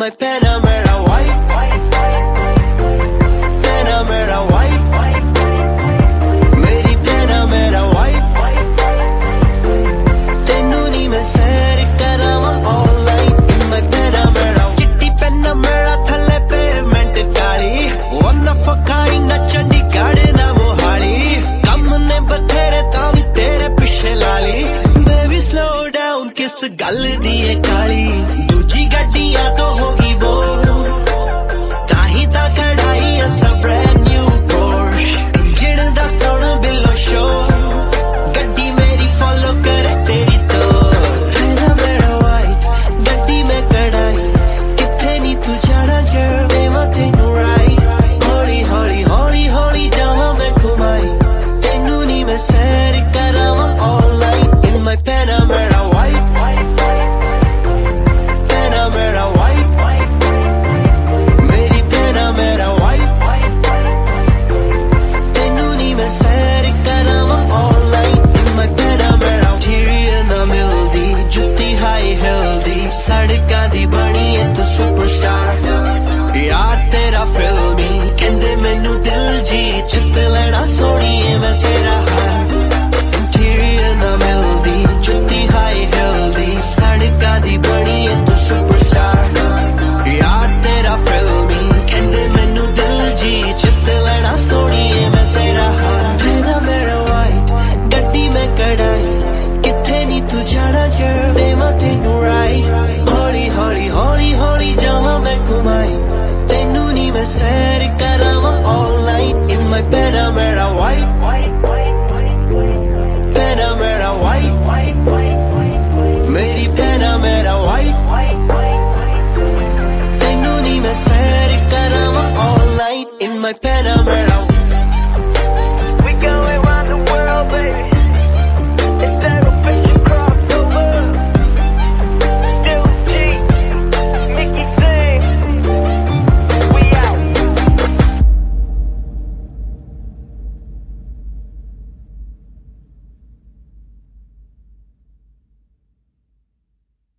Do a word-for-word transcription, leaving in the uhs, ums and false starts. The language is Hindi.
my Panamera white, Panamera white, मेरी Panamera white, तेनू नी मैं सैर करावां all night in my Panamera, चिट्टी Panamera थल्ले pavement Kali, one of a kind नचन दी गाड़े ना मोहाली, कम ने बथेरे तावी तेरे पिछे लाली, baby slow down किस गल दी है काली, दूजी गड्डियां तो होगी वो, ताही ता कढ़ाई असा brand new Porsche, इंजन दा सुन बिलो शोर, गड्डी मेरी follow करे तेरी तो, Panamera white, गड्डी में कढ़ाई, किथे नी तू जाना girl, देवां तेनू right, हौली हौली हौली हौली जावां मैं घुमाई, तेनू नी मैं सैर करावां all night in my Panamera white, Panamera white, मेरी Panamera white, तेनू नी मैं सैर करावां all night in my Panamera, interior ना मिलदी, जुत्ती high heel दी, सड़कां दी बनी है तू superstar, यार तेरा फिल्मी, कहंदे मैनू दिल जी चित लेना सोहणीए मैं तेरा हार, interior ना मिलदी, जुत्ती high heel दी, सड़कां दी बनी है तू superstar, यार तेरा फिल्मी, कहंदे मैनू दिल जी चित लेना सोहणीए मैं तेरा हार, Panamera white, गड्डी में कढ़ाई, किथे नी तू जाना girl, देवां तेनू right, हौली हौली हौली हौली जावां मैं घुमाई, तेनू नी मैं सैर करावां all night in my Panamera white, Panamera white, मेरी Panamera white, तेनू नी मैं सैर करावां all night in my Panamera